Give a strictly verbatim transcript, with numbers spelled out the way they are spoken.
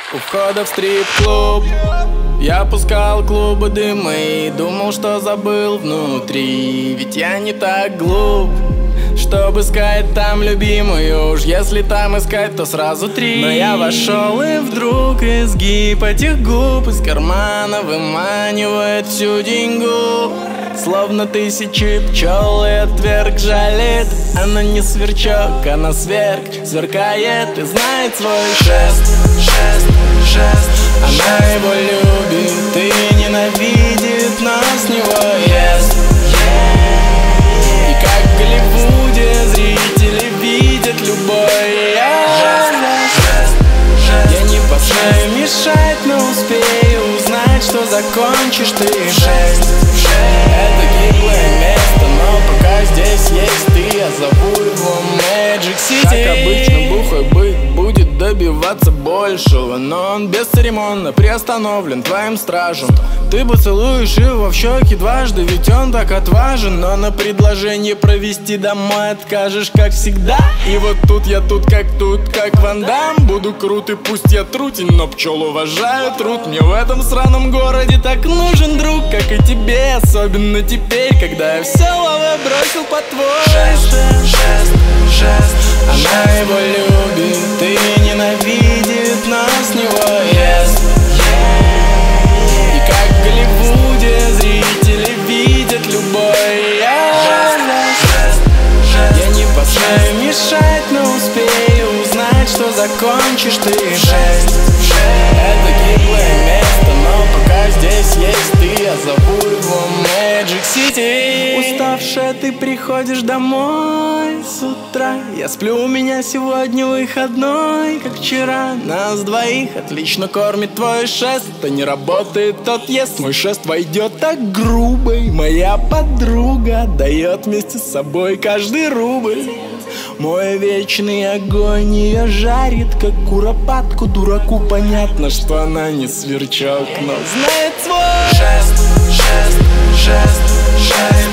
У входа в стрип-клуб я пускал клубы дыма и думал, что забыл внутри. Ведь я не так глуп, чтобы искать там любимую. Уж если там искать, то сразу три. Но я вошел, и вдруг изгиб этих губ из кармана выманивает всю деньгу. Словно тысячи пчел, и отверг жалит. Она не сверчок, она сверг, сверкает и знает свой шест, шест, шест. Она его любит и ненавидит, но с него ест. И как в Голливуде зрители видят любой жест. Я не посмею мешать, но успею узнать, что закончишь ты жесть. Это гиблое место, но пока здесь есть ты, я зову его Magic City. Как обычно, бухой быть будет добиваться большего, но он бесцеремонно приостановлен твоим стражем. Ты поцелуешь его в щеки дважды, ведь он так отважен. Но на предложение провести домой откажешь, как всегда. И вот тут я тут, как тут, как Ван Дам. Буду крут и пусть я трутень, но пчел уважаю труд. Мне в этом сраном городе так нужен друг, как и тебе, особенно теперь, когда я все лавы бросил под твой жест, жест, жест. Она его любит и ненавидит, но с него ест. И как в Голливуде зрители видят любой жест. Я не посмею мешать, но успею узнать, что закончишь ты жесть. Это гиблое место, но пока здесь есть ты, я зову его Magic City. Уставшая ты приходишь домой с утра. Я сплю, у меня сегодня выходной, как вчера. Нас двоих отлично кормит твой шест. Это не работает, тот ест. Мой шест войдет так грубо, и моя подруга дает вместе с собой каждый рубль. Мой вечный огонь ее жарит, как куропатку. Дураку понятно, что она не сверчок, но знает свой жест, жест, жест, жест.